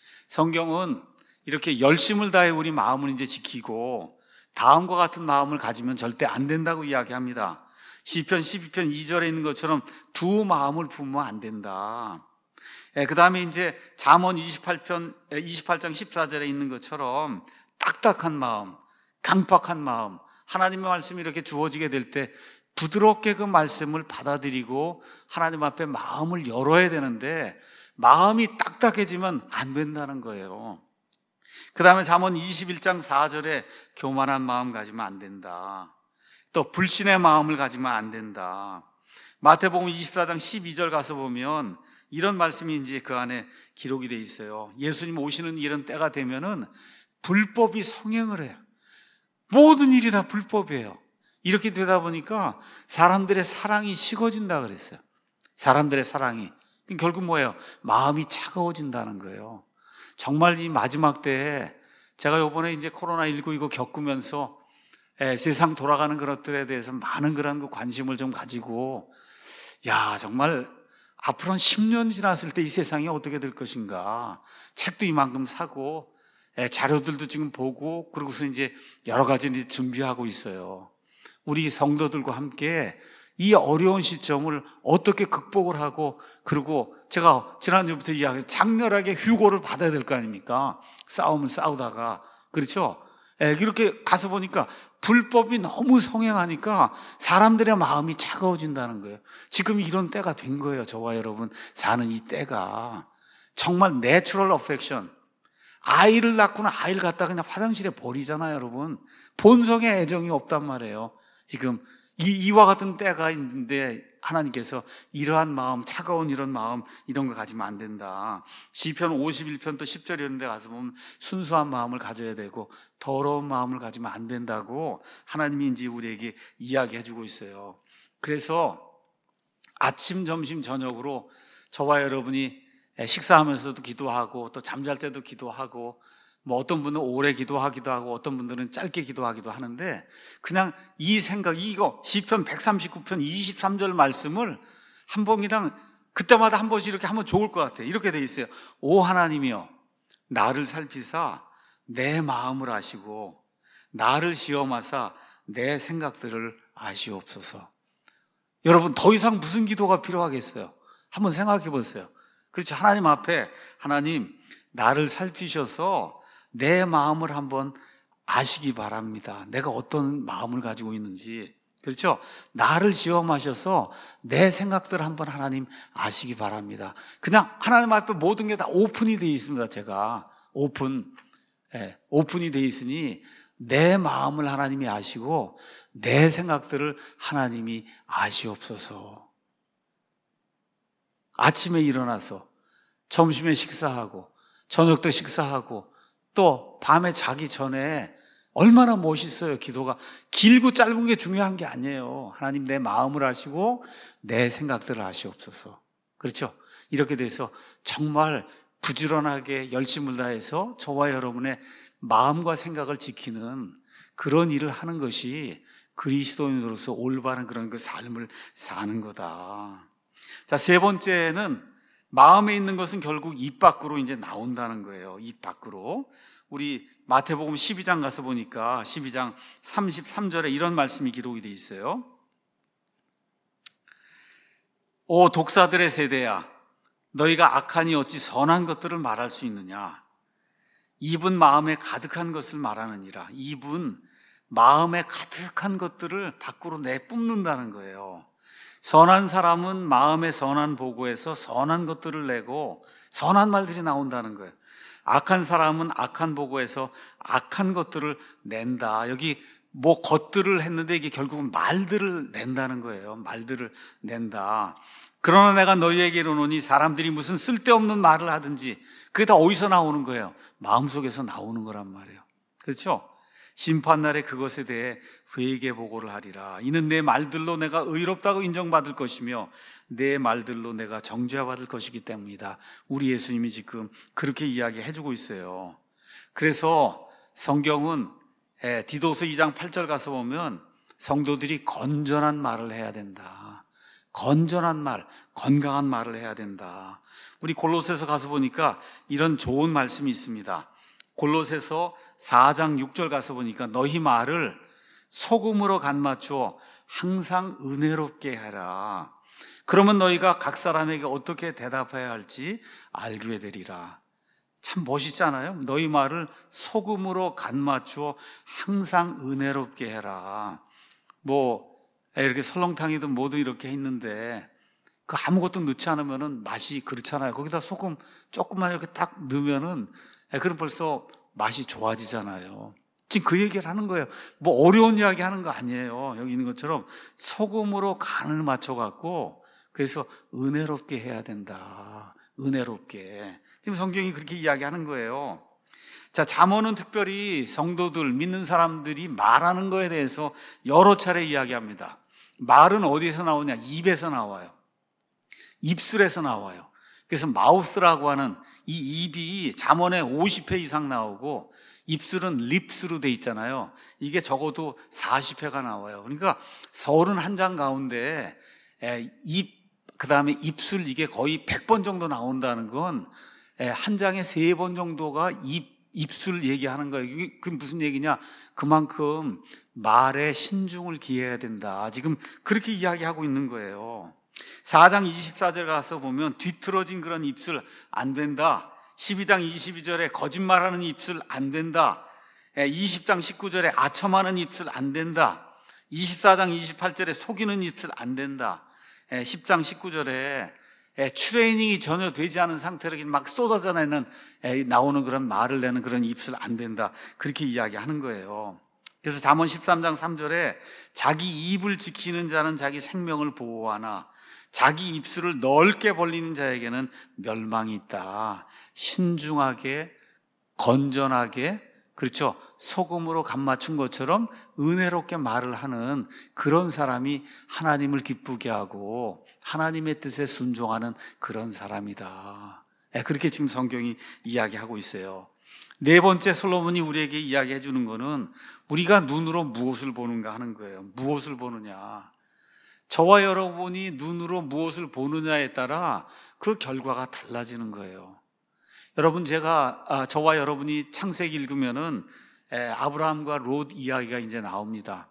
성경은 이렇게 열심을 다해 우리 마음을 이제 지키고 다음과 같은 마음을 가지면 절대 안 된다고 이야기합니다. 시편 12편 2절에 있는 것처럼 두 마음을 품으면 안 된다. 그 다음에 이제 잠언 28장 14절에 있는 것처럼 딱딱한 마음, 강박한 마음, 하나님의 말씀이 이렇게 주어지게 될 때 부드럽게 그 말씀을 받아들이고 하나님 앞에 마음을 열어야 되는데 마음이 딱딱해지면 안 된다는 거예요. 그 다음에 잠언 21장 4절에 교만한 마음 가지면 안 된다. 또 불신의 마음을 가지면 안 된다. 마태복음 24장 12절 가서 보면 이런 말씀이 이제 그 안에 기록이 돼 있어요. 예수님 오시는 이런 때가 되면은 불법이 성행을 해요. 모든 일이 다 불법이에요. 이렇게 되다 보니까 사람들의 사랑이 식어진다 그랬어요. 사람들의 사랑이. 결국 뭐예요? 마음이 차가워진다는 거예요. 정말 이 마지막 때에 제가 이번에 이제 코로나19 이거 겪으면서 세상 돌아가는 것들에 대해서 많은 그런 그 관심을 좀 가지고 정말 앞으로 한 10년 지났을 때 이 세상이 어떻게 될 것인가, 책도 이만큼 사고 자료들도 지금 보고 그러고서 이제 여러 가지 이제 준비하고 있어요. 우리 성도들과 함께 이 어려운 시점을 어떻게 극복을 하고, 그리고 제가 지난주부터 이야기해서 장렬하게 휴고를 받아야 될 거 아닙니까? 싸움을 싸우다가. 그렇죠? 이렇게 가서 보니까 불법이 너무 성행하니까 사람들의 마음이 차가워진다는 거예요. 지금 이런 때가 된 거예요. 저와 여러분 사는 이 때가. 정말 내추럴 어펙션. 아이를 낳고는 아이를 갖다 그냥 화장실에 버리잖아요, 여러분. 본성의 애정이 없단 말이에요. 지금 이와 같은 때가 있는데 하나님께서 이러한 마음, 차가운 이런 마음, 이런 거 가지면 안 된다. 시편 51편 또 10절 이런 데 가서 보면 순수한 마음을 가져야 되고 더러운 마음을 가지면 안 된다고 하나님이 이제 우리에게 이야기해 주고 있어요. 그래서 아침, 점심, 저녁으로 저와 여러분이 식사하면서도 기도하고 또 잠잘 때도 기도하고 뭐 어떤 분은 오래 기도하기도 하고 어떤 분들은 짧게 기도하기도 하는데 그냥 이 생각, 이거 시편 139편 23절 말씀을 한 번이랑 그때마다 한 번씩 이렇게 하면 좋을 것 같아요. 이렇게 돼 있어요. 오 하나님이여 나를 살피사 내 마음을 아시고 나를 시험하사 내 생각들을 아시옵소서. 여러분 더 이상 무슨 기도가 필요하겠어요? 한번 생각해 보세요. 그렇죠. 하나님 앞에 하나님 나를 살피셔서 내 마음을 한번 아시기 바랍니다. 내가 어떤 마음을 가지고 있는지. 그렇죠. 나를 시험하셔서 내 생각들을 한번 하나님 아시기 바랍니다. 그냥 하나님 앞에 모든 게 다 오픈이 되어 있습니다. 제가 오픈이 되어 있으니 내 마음을 하나님이 아시고 내 생각들을 하나님이 아시옵소서. 아침에 일어나서 점심에 식사하고 저녁 때 식사하고 또 밤에 자기 전에 얼마나 멋있어요. 기도가 길고 짧은 게 중요한 게 아니에요. 하나님 내 마음을 아시고 내 생각들을 아시옵소서. 그렇죠? 이렇게 돼서 정말 부지런하게 열심을 다해서 저와 여러분의 마음과 생각을 지키는 그런 일을 하는 것이 그리스도인으로서 올바른 그런 그 삶을 사는 거다. 자, 세 번째는 마음에 있는 것은 결국 입 밖으로 이제 나온다는 거예요. 입 밖으로. 우리 마태복음 12장 가서 보니까 12장 33절에 이런 말씀이 기록이 되어 있어요. 오 독사들의 세대야, 너희가 악하니 어찌 선한 것들을 말할 수 있느냐? 입은 마음에 가득한 것을 말하느니라. 입은 마음에 가득한 것들을 밖으로 내뿜는다는 거예요. 선한 사람은 마음의 선한 보고에서 선한 것들을 내고 선한 말들이 나온다는 거예요. 악한 사람은 악한 보고에서 악한 것들을 낸다. 여기 뭐 것들을 했는데 이게 결국은 말들을 낸다는 거예요. 말들을 낸다. 그러나 내가 너희에게 이르노니 사람들이 무슨 쓸데없는 말을 하든지 그게 다 어디서 나오는 거예요? 마음속에서 나오는 거란 말이에요. 그렇죠? 심판날에 그것에 대해 회개 보고를 하리라. 이는 내 말들로 내가 의롭다고 인정받을 것이며 내 말들로 내가 정죄받을 것이기 때문이다. 우리 예수님이 지금 그렇게 이야기해주고 있어요. 그래서 성경은 디도서 2장 8절 가서 보면 성도들이 건전한 말을 해야 된다. 건전한 말, 건강한 말을 해야 된다. 우리 골로새서 가서 보니까 이런 좋은 말씀이 있습니다. 골로새서 4장 6절 가서 보니까 너희 말을 소금으로 간 맞추어 항상 은혜롭게 해라. 그러면 너희가 각 사람에게 어떻게 대답해야 할지 알게 되리라. 참 멋있잖아요. 너희 말을 소금으로 간 맞추어 항상 은혜롭게 해라. 뭐 이렇게 설렁탕이든 뭐든 이렇게 했는데 그 아무것도 넣지 않으면은 맛이 그렇잖아요. 거기다 소금 조금만 이렇게 딱 넣으면은 그럼 벌써 맛이 좋아지잖아요. 지금 그 얘기를 하는 거예요. 뭐 어려운 이야기 하는 거 아니에요. 여기 있는 것처럼 소금으로 간을 맞춰갖고 그래서 은혜롭게 해야 된다. 은혜롭게. 지금 성경이 그렇게 이야기하는 거예요. 자, 잠언은 특별히 성도들, 믿는 사람들이 말하는 거에 대해서 여러 차례 이야기합니다. 말은 어디서 나오냐? 입에서 나와요. 입술에서 나와요. 그래서 마우스라고 하는 이 입이 잠언에 50회 이상 나오고 입술은 립스로 돼 있잖아요. 이게 적어도 40회가 나와요. 그러니까 31장 가운데 그 다음에 입술 이게 거의 100번 정도 나온다는 건 한 장에 3번 정도가 입술 얘기하는 거예요. 그게 무슨 얘기냐? 그만큼 말에 신중을 기해야 된다. 지금 그렇게 이야기하고 있는 거예요. 4장 24절 가서 보면 뒤틀어진 그런 입술 안 된다. 12장 22절에 거짓말하는 입술 안 된다. 20장 19절에 아첨하는 입술 안 된다. 24장 28절에 속이는 입술 안 된다. 10장 19절에 트레이닝이 전혀 되지 않은 상태로 막 쏟아져 나오는 그런 말을 내는 그런 입술 안 된다. 그렇게 이야기하는 거예요. 그래서 잠언 13장 3절에 자기 입을 지키는 자는 자기 생명을 보호하나 자기 입술을 넓게 벌리는 자에게는 멸망이 있다. 신중하게, 건전하게, 그렇죠, 소금으로 간 맞춘 것처럼 은혜롭게 말을 하는 그런 사람이 하나님을 기쁘게 하고 하나님의 뜻에 순종하는 그런 사람이다. 그렇게 지금 성경이 이야기하고 있어요. 네 번째 솔로몬이 우리에게 이야기해 주는 거는 우리가 눈으로 무엇을 보는가 하는 거예요. 무엇을 보느냐. 저와 여러분이 눈으로 무엇을 보느냐에 따라 그 결과가 달라지는 거예요. 여러분, 저와 여러분이 창세기 읽으면은 아브라함과 롯 이야기가 이제 나옵니다.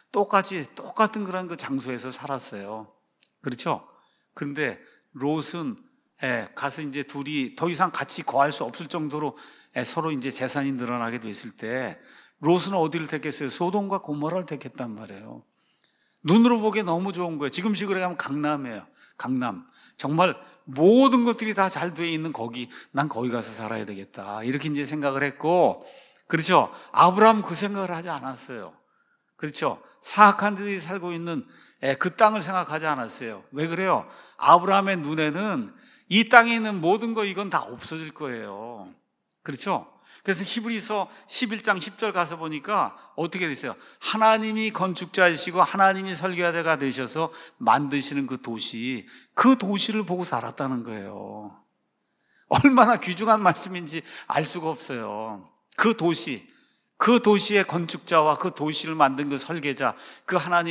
똑같은 그런 그 장소에서 살았어요. 그렇죠? 그런데 롯은 가서 이제 둘이 더 이상 같이 거할 수 없을 정도로 서로 이제 재산이 늘어나게 됐을 때 롯은 어디를 택했어요? 소돔과 고모라를 택했단 말이에요. 눈으로 보기에 너무 좋은 거예요. 지금식으로 하면 강남이에요. 강남. 정말 모든 것들이 다 잘 돼 있는 거기, 난 거기 가서 살아야 되겠다. 이렇게 이제 생각을 했고, 그렇죠? 아브라함 그 생각을 하지 않았어요. 그렇죠? 사악한 자들이 살고 있는 그 땅을 생각하지 않았어요. 왜 그래요? 아브라함의 눈에는 이 땅에 있는 모든 거 이건 다 없어질 거예요. 그렇죠? 그래서 히브리서 11장 10절 가서 보니까 어떻게 됐어요? 하나님이 건축자이시고 하나님이 설계자가 되셔서 만드시는 그 도시를 보고 살았다는 거예요. 얼마나 귀중한 말씀인지 알 수가 없어요. 그 도시의 건축자와 그 도시를 만든 그 설계자, 그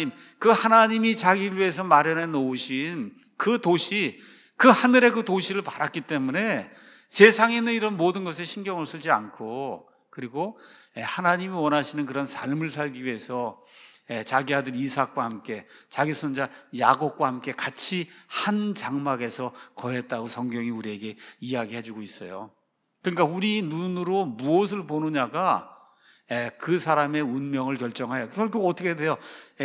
하나님이 자기를 위해서 마련해 놓으신 그 도시, 그 하늘의 그 도시를 바랐기 때문에 세상에 있는 이런 모든 것에 신경을 쓰지 않고, 그리고 하나님이 원하시는 그런 삶을 살기 위해서 자기 아들 이삭과 함께 자기 손자 야곱과 함께 같이 한 장막에서 거했다고 성경이 우리에게 이야기해 주고 있어요. 그러니까 우리 눈으로 무엇을 보느냐가 그 사람의 운명을 결정해요. 결국 어떻게 돼요?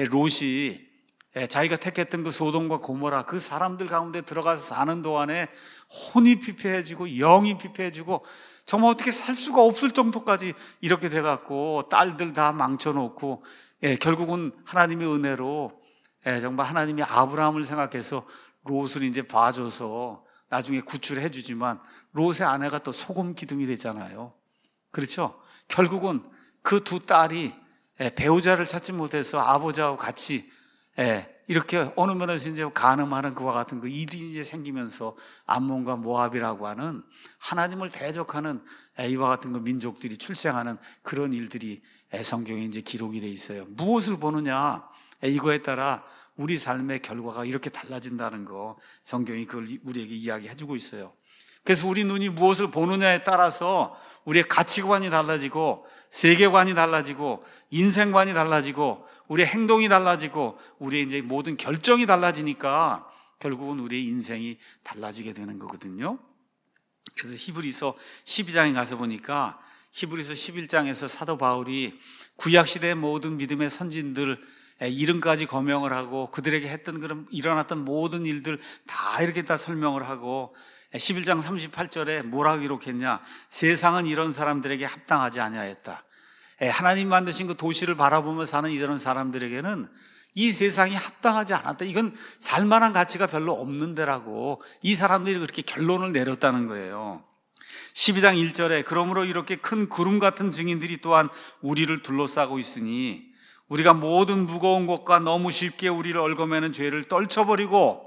롯이 자기가 택했던 그 소돔과 고모라 그 사람들 가운데 들어가서 사는 동안에 혼이 피폐해지고 영이 피폐해지고 정말 어떻게 살 수가 없을 정도까지 이렇게 돼갖고 딸들 다 망쳐놓고 결국은 하나님의 은혜로 정말 하나님이 아브라함을 생각해서 롯을 이제 봐줘서 나중에 구출해 주지만 롯의 아내가 또 소금 기둥이 되잖아요. 그렇죠? 결국은 그 두 딸이 배우자를 찾지 못해서 아버지하고 같이 이렇게 어느 면에서 이제 간음하는 그와 같은 그 일이 이제 생기면서 암몬과 모압이라고 하는 하나님을 대적하는 이와 같은 그 민족들이 출생하는 그런 일들이 성경에 이제 기록이 돼 있어요. 무엇을 보느냐, 이거에 따라 우리 삶의 결과가 이렇게 달라진다는 거 성경이 그걸 우리에게 이야기해 주고 있어요. 그래서 우리 눈이 무엇을 보느냐에 따라서 우리의 가치관이 달라지고 세계관이 달라지고 인생관이 달라지고 우리의 행동이 달라지고 우리의 이제 모든 결정이 달라지니까 결국은 우리의 인생이 달라지게 되는 거거든요. 그래서 히브리서 12장에 가서 보니까 히브리서 11장에서 사도 바울이 구약시대의 모든 믿음의 선진들 이름까지 거명을 하고 그들에게 했던 그런 일어났던 모든 일들 다 이렇게 다 설명을 하고 11장 38절에 뭐라고 기록했냐? 세상은 이런 사람들에게 합당하지 아니하였다. 하나님 만드신 그 도시를 바라보며 사는 이런 사람들에게는 이 세상이 합당하지 않았다. 이건 살만한 가치가 별로 없는 데라고 이 사람들이 그렇게 결론을 내렸다는 거예요. 12장 1절에 그러므로 이렇게 큰 구름 같은 증인들이 또한 우리를 둘러싸고 있으니 우리가 모든 무거운 것과 너무 쉽게 우리를 얽어매는 죄를 떨쳐버리고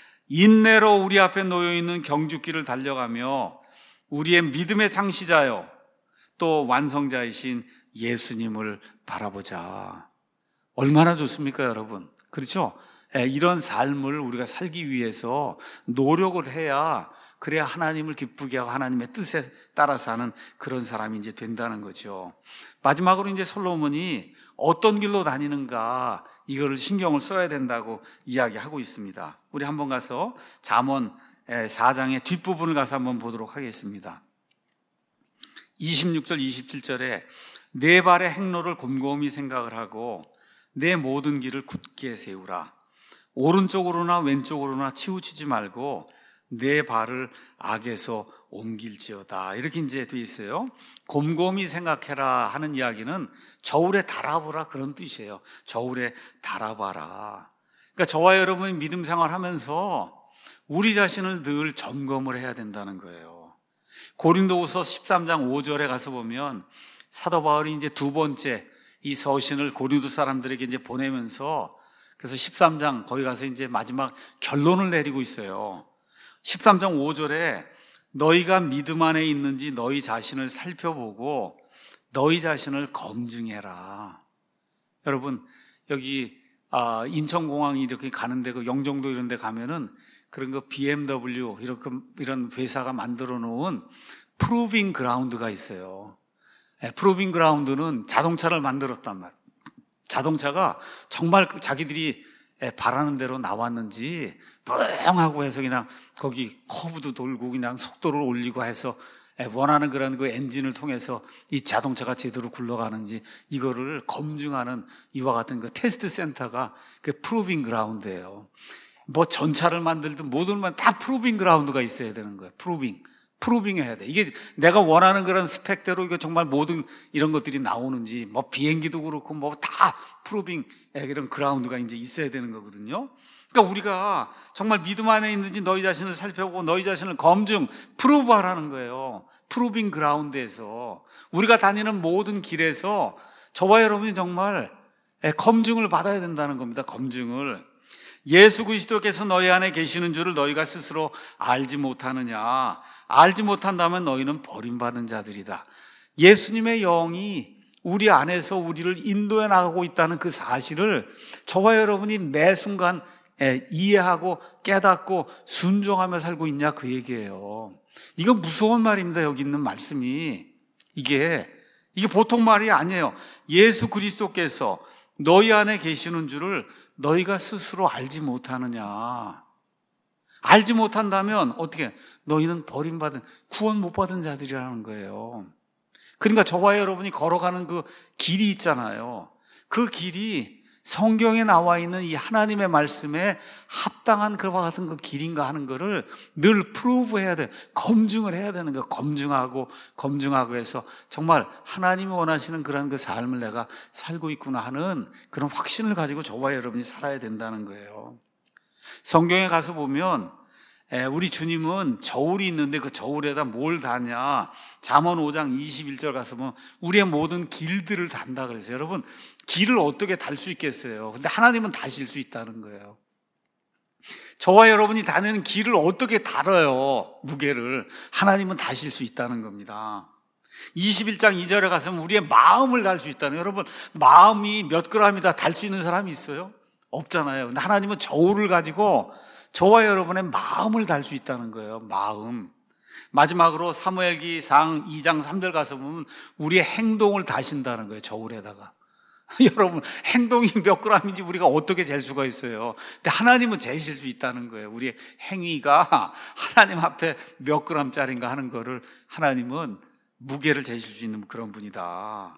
인내로 우리 앞에 놓여있는 경주길을 달려가며 우리의 믿음의 창시자요 또 완성자이신 예수님을 바라보자. 얼마나 좋습니까, 여러분? 그렇죠? 이런 삶을 우리가 살기 위해서 노력을 해야 그래야 하나님을 기쁘게 하고 하나님의 뜻에 따라 사는 그런 사람이 이제 된다는 거죠. 마지막으로 이제 솔로몬이 어떤 길로 다니는가 이거를 신경을 써야 된다고 이야기하고 있습니다. 우리 한번 가서 잠언 4장의 뒷부분을 가서 한번 보도록 하겠습니다. 26절 27절에 내 발의 행로를 곰곰이 생각을 하고 내 모든 길을 굳게 세우라. 오른쪽으로나 왼쪽으로나 치우치지 말고 내 발을 악에서 옮길지어다. 이렇게 이제 돼 있어요. 곰곰이 생각해라 하는 이야기는 저울에 달아보라 그런 뜻이에요. 저울에 달아봐라. 그러니까 저와 여러분이 믿음 생활하면서 우리 자신을 늘 점검을 해야 된다는 거예요. 고린도후서 13장 5절에 가서 보면 사도 바울이 이제 두 번째 이 서신을 고린도 사람들에게 이제 보내면서 그래서 13장 거기 가서 이제 마지막 결론을 내리고 있어요. 13장 5절에 너희가 믿음 안에 있는지 너희 자신을 살펴보고 너희 자신을 검증해라. 여러분 여기 인천공항 이렇게 가는데 그 영종도 이런 데 가면은 그런 거 BMW 이런 회사가 만들어 놓은 프루빙 그라운드가 있어요. 프루빙 그라운드는 자동차를 만들었단 말이에요. 자동차가 정말 자기들이 바라는 대로 나왔는지 뻥하고 해서 그냥 거기 커브도 돌고 그냥 속도를 올리고 해서 원하는 그런 그 엔진을 통해서 이 자동차가 제대로 굴러가는지 이거를 검증하는 이와 같은 그 테스트 센터가 그 프루빙 그라운드예요. 뭐 전차를 만들든 뭐든 다 프루빙 그라운드가 있어야 되는 거예요. 프루빙 해야 돼. 이게 내가 원하는 그런 스펙대로 이거 정말 모든 이런 것들이 나오는지 뭐 비행기도 그렇고 뭐 다 프루빙 이런 그라운드가 이제 있어야 되는 거거든요. 그러니까 우리가 정말 믿음 안에 있는지 너희 자신을 살펴보고 너희 자신을 검증, 프루브하라는 거예요. 프루빙 그라운드에서 우리가 다니는 모든 길에서 저와 여러분이 정말 검증을 받아야 된다는 겁니다. 검증을. 예수 그리스도께서 너희 안에 계시는 줄을 너희가 스스로 알지 못하느냐. 알지 못한다면 너희는 버림받은 자들이다. 예수님의 영이 우리 안에서 우리를 인도해 나가고 있다는 그 사실을 저와 여러분이 매 순간 이해하고 깨닫고 순종하며 살고 있냐 그 얘기예요. 이건 무서운 말입니다. 여기 있는 말씀이 이게 보통 말이 아니에요. 예수 그리스도께서 너희 안에 계시는 줄을 너희가 스스로 알지 못하느냐. 알지 못한다면 어떻게? 너희는 버림받은, 구원 못 받은 자들이라는 거예요. 그러니까 저와 여러분이 걸어가는 그 길이 있잖아요. 그 길이 성경에 나와 있는 이 하나님의 말씀에 합당한 그와 같은 그 길인가 하는 거를 늘 프루브해야 돼. 검증을 해야 되는 거예요. 검증하고 해서 정말 하나님이 원하시는 그런 그 삶을 내가 살고 있구나 하는 그런 확신을 가지고 저와 여러분이 살아야 된다는 거예요. 성경에 가서 보면 우리 주님은 저울이 있는데 그 저울에다 뭘 다냐. 잠언 5장 21절 가서 보면 우리의 모든 길들을 단다 그랬어요. 여러분 길을 어떻게 달 수 있겠어요? 근데 하나님은 다실 수 있다는 거예요. 저와 여러분이 다니는 길을 어떻게 달아요? 무게를. 하나님은 다실 수 있다는 겁니다. 21장 2절에 가서는 우리의 마음을 달 수 있다는 거예요. 여러분 마음이 몇 그램이다 달 수 있는 사람이 있어요? 없잖아요. 근데 하나님은 저울을 가지고 저와 여러분의 마음을 달 수 있다는 거예요. 마음. 마지막으로 사무엘기상 2장 3절 가서 보면 우리의 행동을 다신다는 거예요. 저울에다가. 여러분 행동이 몇 그램인지 우리가 어떻게 잴 수가 있어요? 근데 하나님은 재실 수 있다는 거예요. 우리의 행위가 하나님 앞에 몇 그램짜리인가 하는 거를 하나님은 무게를 재실 수 있는 그런 분이다.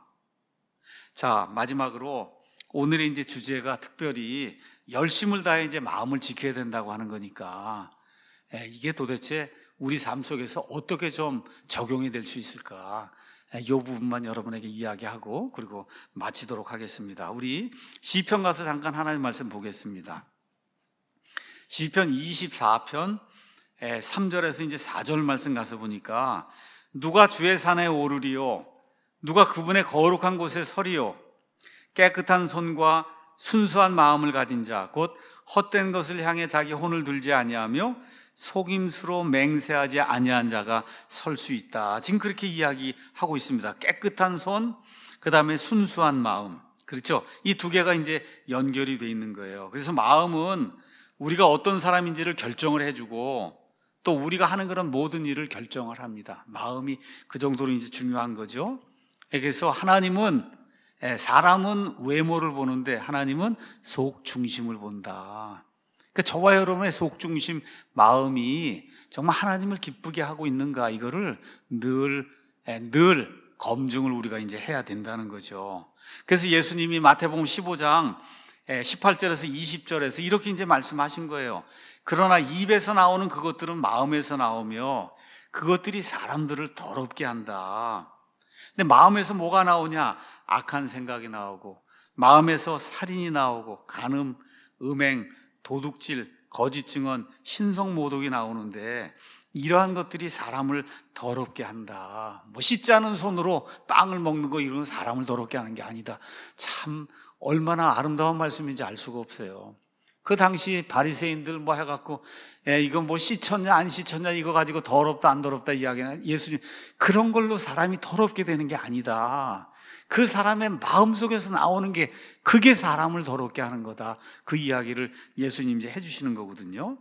자, 마지막으로 오늘의 이제 주제가 특별히 열심을 다해 이제 마음을 지켜야 된다고 하는 거니까 이게 도대체 우리 삶 속에서 어떻게 좀 적용이 될 수 있을까? 이 부분만 여러분에게 이야기하고 그리고 마치도록 하겠습니다. 우리 시편 가서 잠깐 하나님 말씀 보겠습니다. 시편 24편 3절에서 이제 4절 말씀 가서 보니까 누가 주의 산에 오르리요? 누가 그분의 거룩한 곳에 서리요? 깨끗한 손과 순수한 마음을 가진 자, 곧 헛된 것을 향해 자기 혼을 들지 아니하며 속임수로 맹세하지 아니한 자가 설 수 있다. 지금 그렇게 이야기하고 있습니다. 깨끗한 손, 그 다음에 순수한 마음. 그렇죠? 이 두 개가 이제 연결이 돼 있는 거예요. 그래서 마음은 우리가 어떤 사람인지를 결정을 해주고 또 우리가 하는 그런 모든 일을 결정을 합니다. 마음이 그 정도로 이제 중요한 거죠. 그래서 하나님은 사람은 외모를 보는데 하나님은 속 중심을 본다. 그러니까 저와 여러분의 속 중심 마음이 정말 하나님을 기쁘게 하고 있는가 이거를 늘 검증을 우리가 이제 해야 된다는 거죠. 그래서 예수님이 마태복음 15장 18절에서 20절에서 이렇게 이제 말씀하신 거예요. 그러나 입에서 나오는 그것들은 마음에서 나오며 그것들이 사람들을 더럽게 한다. 근데 마음에서 뭐가 나오냐? 악한 생각이 나오고, 마음에서 살인이 나오고, 간음, 음행, 도둑질, 거짓 증언, 신성모독이 나오는데 이러한 것들이 사람을 더럽게 한다. 뭐 씻지 않은 손으로 빵을 먹는 거 이런 사람을 더럽게 하는 게 아니다. 참 얼마나 아름다운 말씀인지 알 수가 없어요. 그 당시 바리새인들 뭐 해갖고 이거 뭐 씻혔냐 안 씻혔냐 이거 가지고 더럽다 안 더럽다 이야기하는 예수님, 그런 걸로 사람이 더럽게 되는 게 아니다. 그 사람의 마음속에서 나오는 게 그게 사람을 더럽게 하는 거다. 그 이야기를 예수님이 이제 해주시는 거거든요.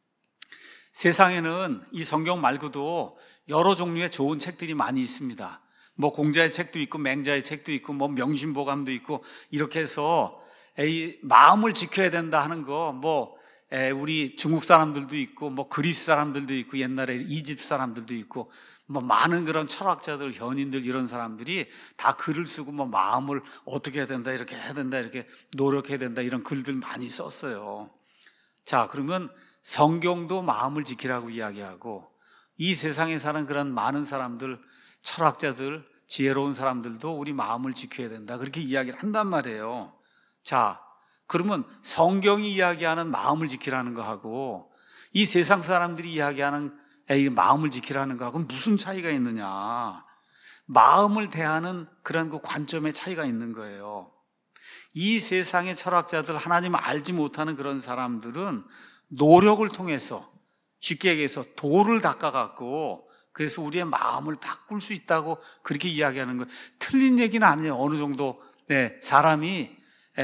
세상에는 이 성경 말고도 여러 종류의 좋은 책들이 많이 있습니다. 뭐 공자의 책도 있고 맹자의 책도 있고 뭐 명심보감도 있고 이렇게 해서 이 마음을 지켜야 된다 하는 거, 뭐 우리 중국 사람들도 있고 뭐 그리스 사람들도 있고 옛날에 이집트 사람들도 있고 뭐 많은 그런 철학자들, 현인들 이런 사람들이 다 글을 쓰고 뭐 마음을 어떻게 해야 된다, 이렇게 해야 된다, 이렇게 노력해야 된다 이런 글들 많이 썼어요. 자, 그러면 성경도 마음을 지키라고 이야기하고 이 세상에 사는 그런 많은 사람들, 철학자들, 지혜로운 사람들도 우리 마음을 지켜야 된다 그렇게 이야기를 한단 말이에요. 자, 그러면 성경이 이야기하는 마음을 지키라는 거하고 이 세상 사람들이 이야기하는 마음을 지키라는 거하고 무슨 차이가 있느냐? 마음을 대하는 그런 그 관점의 차이가 있는 거예요. 이 세상의 철학자들, 하나님을 알지 못하는 그런 사람들은 노력을 통해서, 쉽게 얘기해서 돌을 닦아갖고 그래서 우리의 마음을 바꿀 수 있다고 그렇게 이야기하는 거예요. 틀린 얘기는 아니에요. 어느 정도 사람이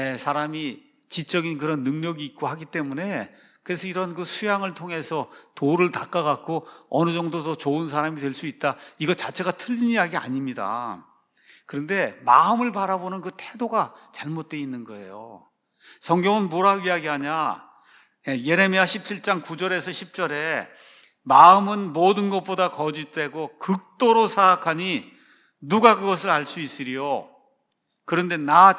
지적인 그런 능력이 있고 하기 때문에, 그래서 이런 그 수양을 통해서 돌을 닦아갖고 어느 정도 더 좋은 사람이 될 수 있다, 이거 자체가 틀린 이야기 아닙니다. 그런데 마음을 바라보는 그 태도가 잘못되어 있는 거예요. 성경은 뭐라고 이야기하냐? 예레미야 17장 9절에서 10절에 마음은 모든 것보다 거짓되고 극도로 사악하니 누가 그것을 알 수 있으리요? 그런데 나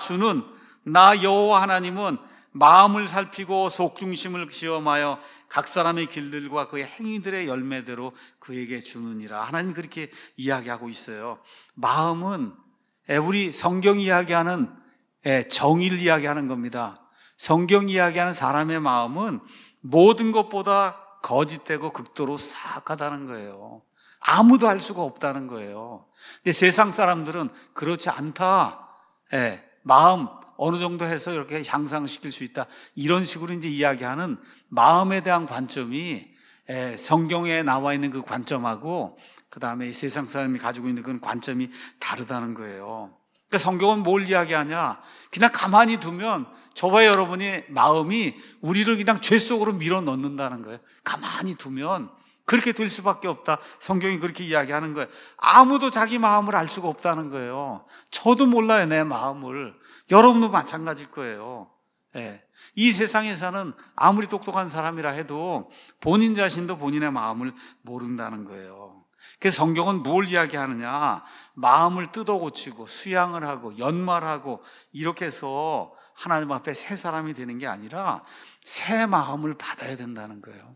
여호와 하나님은 마음을 살피고 속중심을 시험하여 각 사람의 길들과 그의 행위들의 열매대로 그에게 주느니라. 하나님 그렇게 이야기하고 있어요. 마음은 우리 성경 이야기하는 정의를 이야기하는 겁니다. 성경 이야기하는 사람의 마음은 모든 것보다 거짓되고 극도로 사악하다는 거예요. 아무도 알 수가 없다는 거예요. 근데 세상 사람들은 그렇지 않다. 마음 어느 정도 해서 이렇게 향상시킬 수 있다, 이런 식으로 이제 이야기하는 마음에 대한 관점이 성경에 나와 있는 그 관점하고 그 다음에 이 세상 사람이 가지고 있는 그 관점이 다르다는 거예요. 그러니까 성경은 뭘 이야기하냐? 그냥 가만히 두면 저와 여러분의 마음이 우리를 그냥 죄 속으로 밀어 넣는다는 거예요. 가만히 두면 그렇게 될 수밖에 없다. 성경이 그렇게 이야기하는 거예요. 아무도 자기 마음을 알 수가 없다는 거예요. 저도 몰라요, 내 마음을. 여러분도 마찬가지일 거예요. 이 세상에서는 아무리 똑똑한 사람이라 해도 본인 자신도 본인의 마음을 모른다는 거예요. 그래서 성경은 뭘 이야기하느냐? 마음을 뜯어고치고 수양을 하고 연말하고 이렇게 해서 하나님 앞에 새 사람이 되는 게 아니라 새 마음을 받아야 된다는 거예요.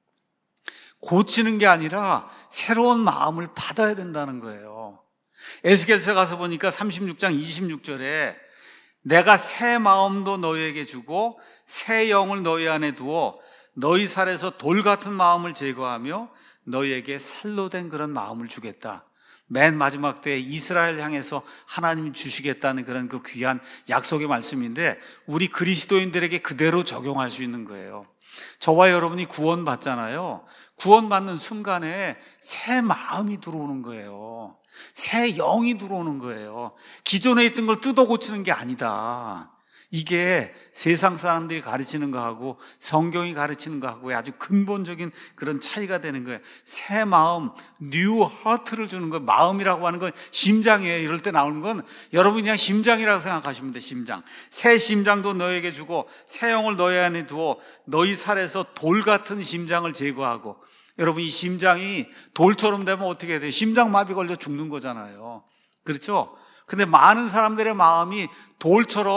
고치는 게 아니라 새로운 마음을 받아야 된다는 거예요. 에스겔서에 가서 보니까 36장 26절에 내가 새 마음도 너희에게 주고 새 영을 너희 안에 두어 너희 살에서 돌 같은 마음을 제거하며 너희에게 살로 된 그런 마음을 주겠다. 맨 마지막 때에 이스라엘 향해서 하나님이 주시겠다는 그런 그 귀한 약속의 말씀인데 우리 그리스도인들에게 그대로 적용할 수 있는 거예요. 저와 여러분이 구원받잖아요. 구원받는 순간에 새 마음이 들어오는 거예요. 새 영이 들어오는 거예요. 기존에 있던 걸 뜯어 고치는 게 아니다. 이게 세상 사람들이 가르치는 거하고 성경이 가르치는 거하고의 아주 근본적인 그런 차이가 되는 거예요. 새 마음, 뉴 하트를 주는 거예요. 마음이라고 하는 건 심장이에요. 이럴 때 나오는 건 여러분이 그냥 심장이라고 생각하시면 돼요. 심장. 새 심장도 너에게 주고 새 영을 너희 안에 두어 너희 살에서 돌 같은 심장을 제거하고. 여러분, 이 심장이 돌처럼 되면 어떻게 해야 돼요? 심장마비 걸려 죽는 거잖아요. 그렇죠? 근데 많은 사람들의 마음이 돌처럼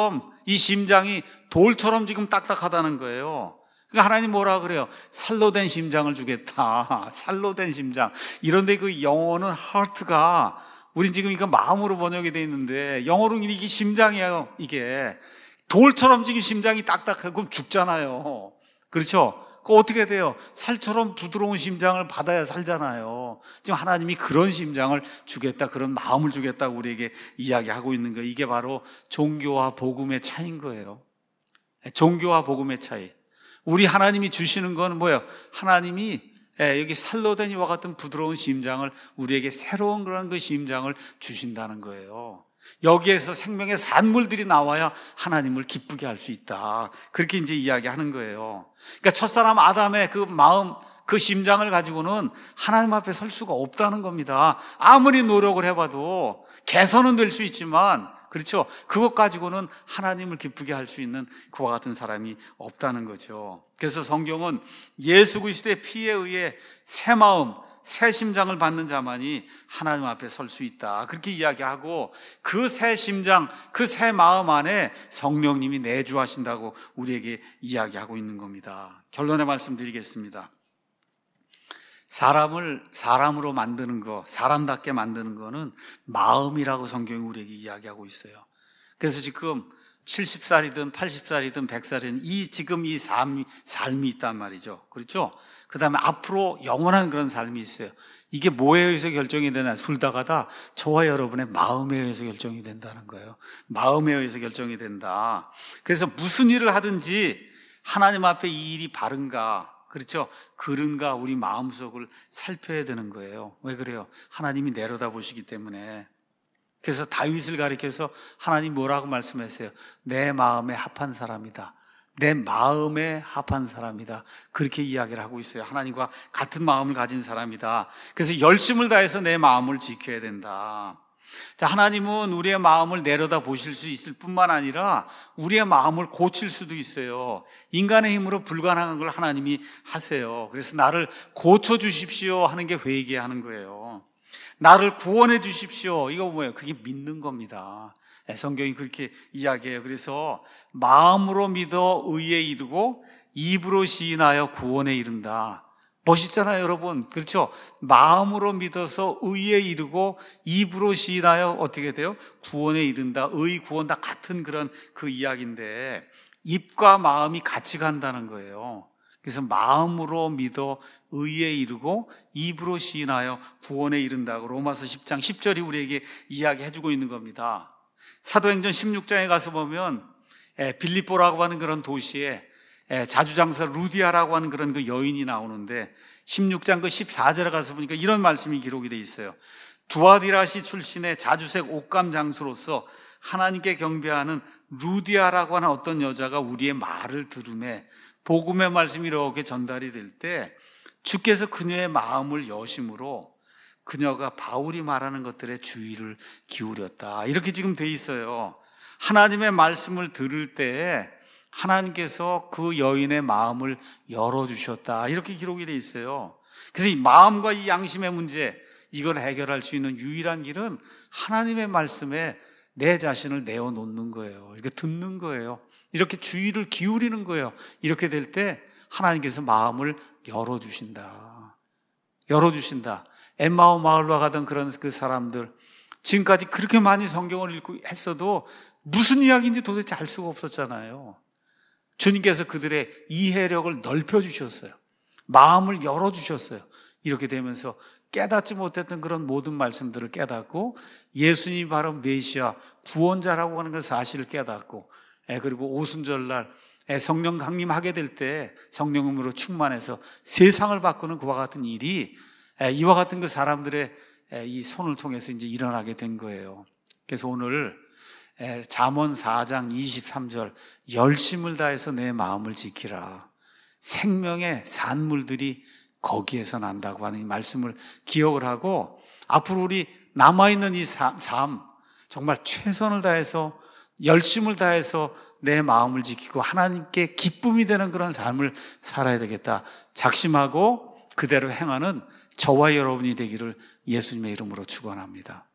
이 심장이 돌처럼 지금 딱딱하다는 거예요. 그러니까 하나님 뭐라 그래요? 살로 된 심장을 주겠다. 살로 된 심장. 이런데 그 영어는 heart가, 우린 지금 이거 마음으로 번역이 되어 있는데 영어로는 이게 심장이에요. 이게 돌처럼 지금 심장이 딱딱하고 그럼 죽잖아요. 그렇죠? 그 어떻게 돼요? 살처럼 부드러운 심장을 받아야 살잖아요. 지금 하나님이 그런 심장을 주겠다, 그런 마음을 주겠다고 우리에게 이야기하고 있는 거예요. 이게 바로 종교와 복음의 차이인 거예요. 종교와 복음의 차이. 우리 하나님이 주시는 건 뭐예요? 하나님이 여기 살로 된 이와 같은 부드러운 심장을, 우리에게 새로운 그런 그 심장을 주신다는 거예요. 여기에서 생명의 산물들이 나와야 하나님을 기쁘게 할 수 있다. 그렇게 이제 이야기하는 거예요. 그러니까 첫사람 아담의 그 마음, 그 심장을 가지고는 하나님 앞에 설 수가 없다는 겁니다. 아무리 노력을 해봐도 개선은 될 수 있지만, 그렇죠? 그것 가지고는 하나님을 기쁘게 할 수 있는 그와 같은 사람이 없다는 거죠. 그래서 성경은 예수 그리스도의 피에 의해 새 마음, 새 심장을 받는 자만이 하나님 앞에 설 수 있다. 그렇게 이야기하고, 그 새 심장, 그 새 마음 안에 성령님이 내주하신다고 우리에게 이야기하고 있는 겁니다. 결론의 말씀 드리겠습니다. 사람을 사람으로 만드는 거, 사람답게 만드는 거는 마음이라고 성경이 우리에게 이야기하고 있어요. 그래서 지금 70살이든 80살이든 100살이든 지금 이 삶이 있단 말이죠. 그렇죠? 그 다음에 앞으로 영원한 그런 삶이 있어요. 이게 뭐에 의해서 결정이 되나? 둘다가 다 저와 여러분의 마음에 의해서 결정이 된다는 거예요. 마음에 의해서 결정이 된다. 그래서 무슨 일을 하든지 하나님 앞에 이 일이 바른가, 그렇죠? 그른가 우리 마음속을 살펴야 되는 거예요. 왜 그래요? 하나님이 내려다보시기 때문에. 그래서 다윗을 가리켜서 하나님 뭐라고 말씀했어요? 내 마음에 합한 사람이다. 내 마음에 합한 사람이다. 그렇게 이야기를 하고 있어요. 하나님과 같은 마음을 가진 사람이다. 그래서 열심을 다해서 내 마음을 지켜야 된다. 자, 하나님은 우리의 마음을 내려다 보실 수 있을 뿐만 아니라 우리의 마음을 고칠 수도 있어요. 인간의 힘으로 불가능한 걸 하나님이 하세요. 그래서 나를 고쳐주십시오 하는 게 회개하는 거예요. 나를 구원해 주십시오. 이거 뭐예요? 그게 믿는 겁니다. 성경이 그렇게 이야기해요. 그래서 마음으로 믿어 의에 이르고 입으로 시인하여 구원에 이른다. 멋있잖아요, 여러분. 그렇죠? 마음으로 믿어서 의에 이르고 입으로 시인하여 어떻게 돼요? 구원에 이른다. 의, 구원 다 같은 그런 그 이야기인데 입과 마음이 같이 간다는 거예요. 그래서 마음으로 믿어 의에 이르고 입으로 시인하여 구원에 이른다고 로마서 10장 10절이 우리에게 이야기해주고 있는 겁니다. 사도행전 16장에 가서 보면 빌립보라고 하는 그런 도시에 자주장사 루디아라고 하는 그런 그 여인이 나오는데 16장 그 14절에 가서 보니까 이런 말씀이 기록이 되어 있어요. 두아디라시 출신의 자주색 옷감 장수로서 하나님께 경배하는 루디아라고 하는 어떤 여자가 우리의 말을 들으매 복음의 말씀이 이렇게 전달이 될 때 주께서 그녀의 마음을 여심으로 그녀가 바울이 말하는 것들에 주의를 기울였다. 이렇게 지금 돼 있어요. 하나님의 말씀을 들을 때 하나님께서 그 여인의 마음을 열어주셨다. 이렇게 기록이 돼 있어요. 그래서 이 마음과 이 양심의 문제, 이걸 해결할 수 있는 유일한 길은 하나님의 말씀에 내 자신을 내어놓는 거예요. 이렇게 듣는 거예요. 이렇게 주의를 기울이는 거예요. 이렇게 될 때 하나님께서 마음을 열어주신다. 열어주신다. 엠마오 마을로 가던 그런 그 사람들, 지금까지 그렇게 많이 성경을 읽고 했어도 무슨 이야기인지 도대체 알 수가 없었잖아요. 주님께서 그들의 이해력을 넓혀주셨어요. 마음을 열어주셨어요. 이렇게 되면서 깨닫지 못했던 그런 모든 말씀들을 깨닫고 예수님이 바로 메시아, 구원자라고 하는 그 사실을 깨닫고, 그리고 오순절날 성령 강림하게 될 때 성령으로 충만해서 세상을 바꾸는 그와 같은 일이 이와 같은 그 사람들의 이 손을 통해서 이제 일어나게 된 거예요. 그래서 오늘 잠언 4장 23절 열심을 다해서 내 마음을 지키라. 생명의 산물들이 거기에서 난다고 하는 이 말씀을 기억을 하고 앞으로 우리 남아있는 이 삶 정말 최선을 다해서 열심을 다해서 내 마음을 지키고 하나님께 기쁨이 되는 그런 삶을 살아야 되겠다 작심하고 그대로 행하는 저와 여러분이 되기를 예수님의 이름으로 축원합니다.